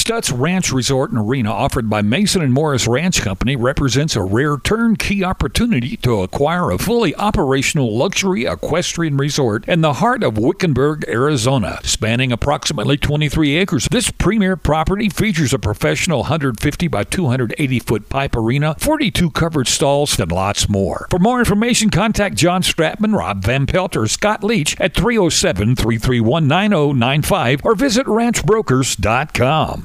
Stutz Ranch Resort and Arena, offered by Mason & Morris Ranch Company, represents a rare turnkey opportunity to acquire a fully operational luxury equestrian resort in the heart of Wickenburg, Arizona. Spanning approximately 23 acres, this premier property features a professional 150 by 280-foot pipe arena, 42 covered stalls, and lots more. For more information, contact John Stratman, Rob Van Pelt, or Scott Leach at 307-331-9095 or visit ranchbrokers.com.